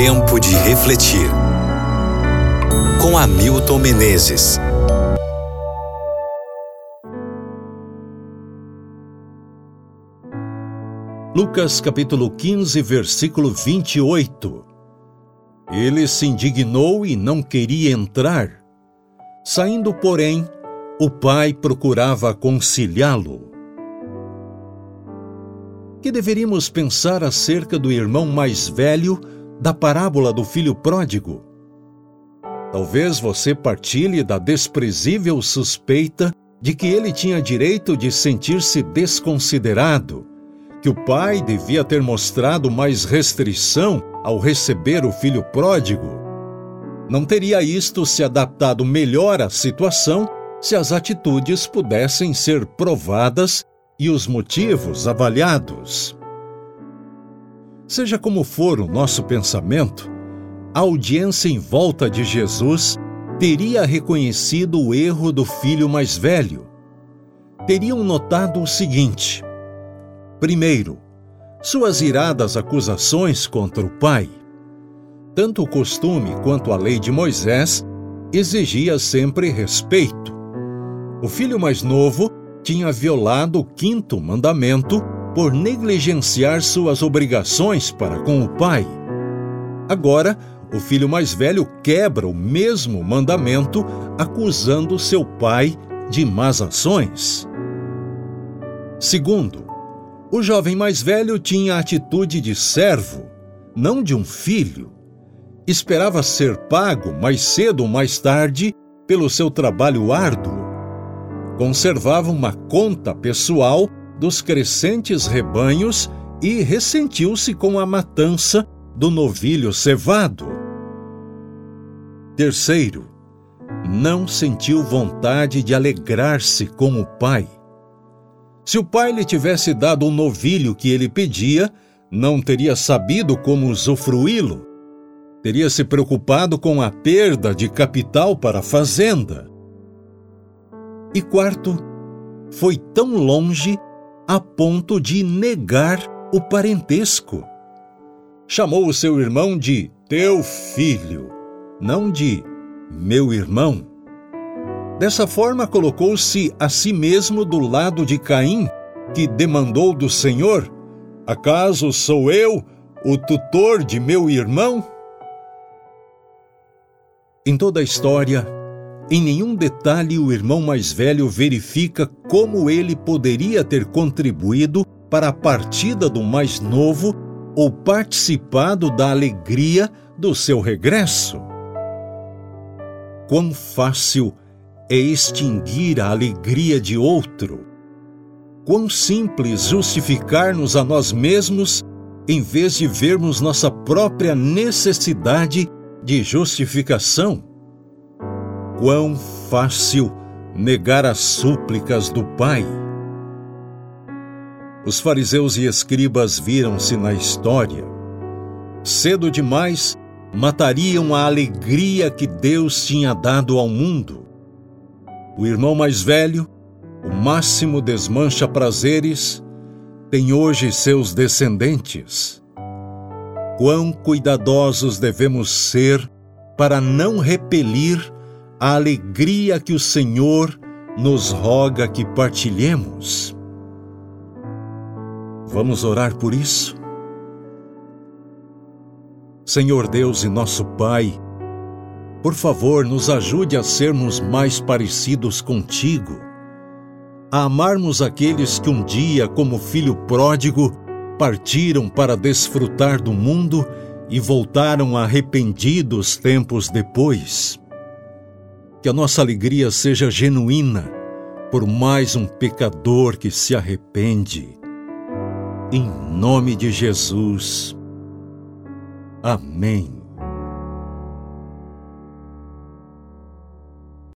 Tempo de refletir. Com Hamilton Menezes. Lucas capítulo 15, versículo 28. Ele se indignou e não queria entrar. Saindo, porém, o pai procurava conciliá-lo. Que deveríamos pensar acerca do irmão mais velho da parábola do filho pródigo? Talvez você partilhe da desprezível suspeita de que ele tinha direito de sentir-se desconsiderado, que o pai devia ter mostrado mais restrição ao receber o filho pródigo. Não teria isto se adaptado melhor à situação se as atitudes pudessem ser provadas e os motivos avaliados. Seja como for o nosso pensamento, a audiência em volta de Jesus teria reconhecido o erro do filho mais velho. Teriam notado o seguinte: primeiro, suas iradas acusações contra o pai. Tanto o costume quanto a lei de Moisés exigia sempre respeito. O filho mais novo tinha violado o 5º mandamento por negligenciar suas obrigações para com o pai. Agora, o filho mais velho quebra o mesmo mandamento, acusando seu pai de más ações. Segundo, o jovem mais velho tinha a atitude de servo, não de um filho. Esperava ser pago mais cedo ou mais tarde pelo seu trabalho árduo. Conservava uma conta pessoal dos crescentes rebanhos e ressentiu-se com a matança do novilho cevado. Terceiro, não sentiu vontade de alegrar-se com o pai. Se o pai lhe tivesse dado o novilho que ele pedia, não teria sabido como usufruí-lo. Teria se preocupado com a perda de capital para a fazenda. E quarto, foi tão longe a ponto de negar o parentesco. Chamou o seu irmão de teu filho, não de meu irmão. Dessa forma, colocou-se a si mesmo do lado de Caim, que demandou do Senhor: acaso sou eu o tutor de meu irmão? Em toda a história, em nenhum detalhe o irmão mais velho verifica como ele poderia ter contribuído para a partida do mais novo ou participado da alegria do seu regresso. Quão fácil é extinguir a alegria de outro! Quão simples justificar-nos a nós mesmos em vez de vermos nossa própria necessidade de justificação! Quão fácil negar as súplicas do Pai! Os fariseus e escribas viram-se na história. Cedo demais, matariam a alegria que Deus tinha dado ao mundo. O irmão mais velho, o máximo desmancha-prazeres, tem hoje seus descendentes. Quão cuidadosos devemos ser para não repelir a alegria que o Senhor nos roga que partilhemos. Vamos orar por isso? Senhor Deus e nosso Pai, por favor, nos ajude a sermos mais parecidos contigo, a amarmos aqueles que um dia, como filho pródigo, partiram para desfrutar do mundo e voltaram arrependidos tempos depois. Que a nossa alegria seja genuína por mais um pecador que se arrepende. Em nome de Jesus. Amém.